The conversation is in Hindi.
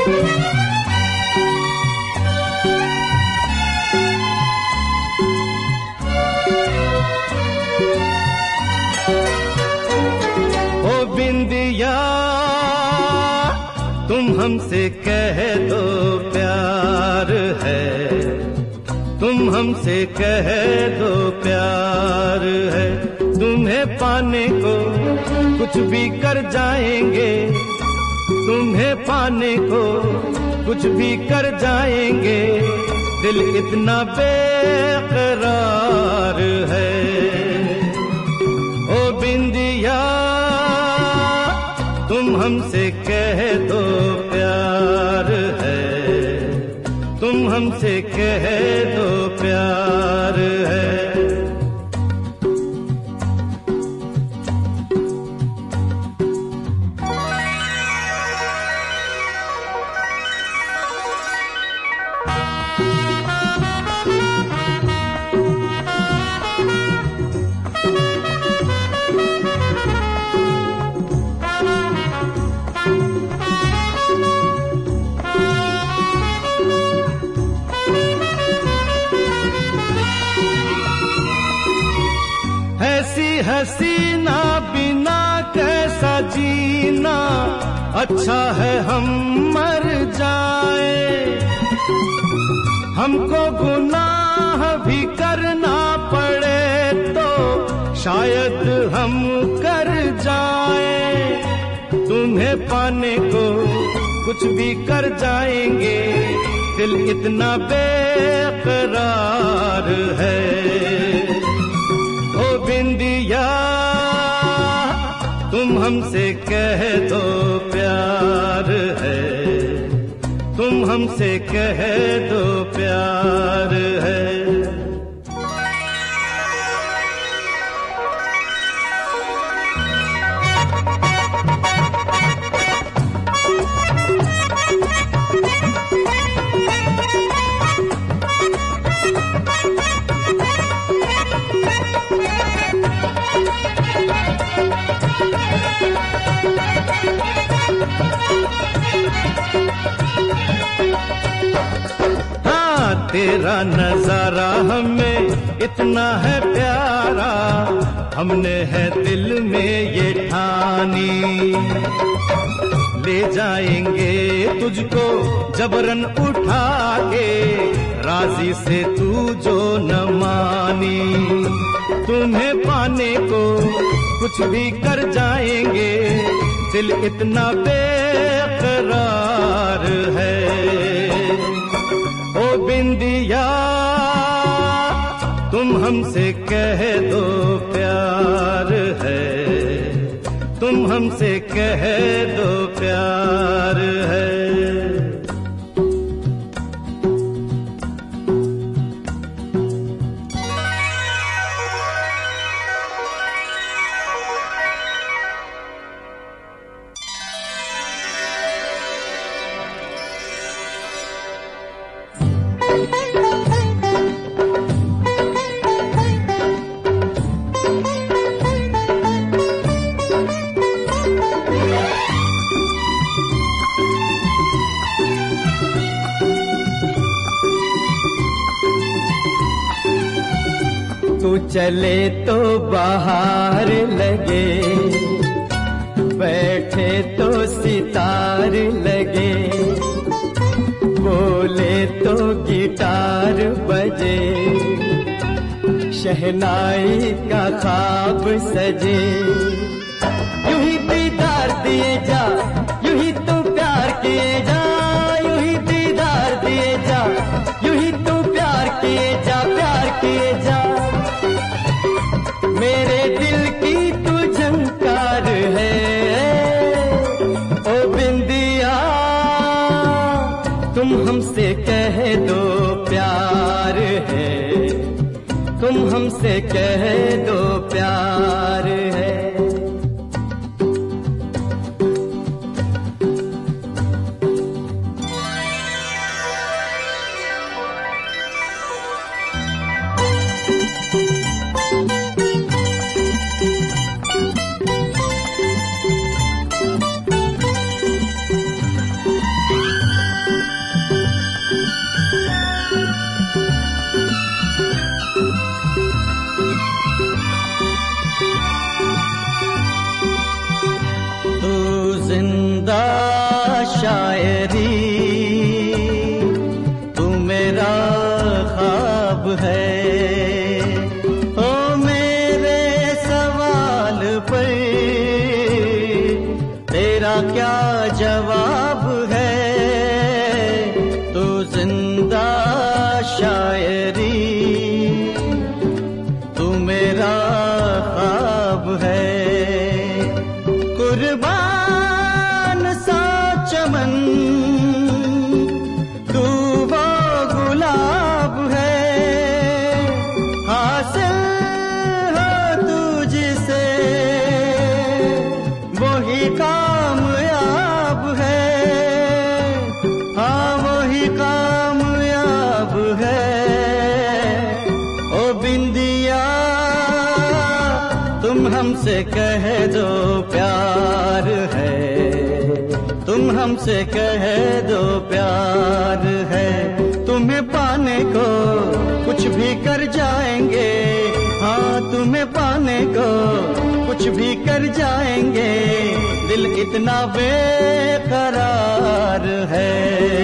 बिंदिया तुम हमसे कह दो प्यार है, तुम हमसे कह दो प्यार है। तुम्हें पाने को कुछ भी कर जाएंगे, तुम्हें पाने को कुछ भी कर जाएंगे। दिल इतना बेकरार है। ओ बिंदिया तुम हमसे कह दो प्यार है, तुम हमसे कह दो प्यार है। हसीना बिना कैसा जीना, अच्छा है हम मर जाए। हमको गुनाह भी करना पड़े तो शायद हम कर जाए। तुम्हें पाने को कुछ भी कर जाएंगे, दिल इतना बेकरार है। ओ बिंदिया तुम हमसे कह दो प्यार है, तुम हमसे कह दो प्यार है। तेरा नजारा हमें इतना है प्यारा, हमने है दिल में ये ठानी। ले जाएंगे तुझको जबरन उठा के, राजी से तू जो न मानी। तुम्हें पाने को कुछ भी कर जाएंगे, दिल इतना बेकरार है। ओ बिंदिया तुम हमसे कह दो प्यार है, तुम हमसे कह दो प्यार है। तू चले तो बाहर लगे, बैठे तो सितार लगे, बोले तो गिटार बजे, शहनाई का ख्वाब सजे। यूं ही दीदार दिए जा, यूं ही तू प्यार किए जा, यूं ही दीदार दिए जा, यूं ही तू प्यार किए जा, प्यार किए जा। मेरे दिल की तू झंकार है। ओ बिंदिया तुम हमसे कह दो प्यार है, तुम हमसे कह दो प्यार है। हमसे कह दो प्यार है, तुम हमसे कह दो प्यार है। तुम्हें पाने को कुछ भी कर जाएंगे, हाँ तुम्हें पाने को कुछ भी कर जाएंगे, दिल इतना बेकरार है।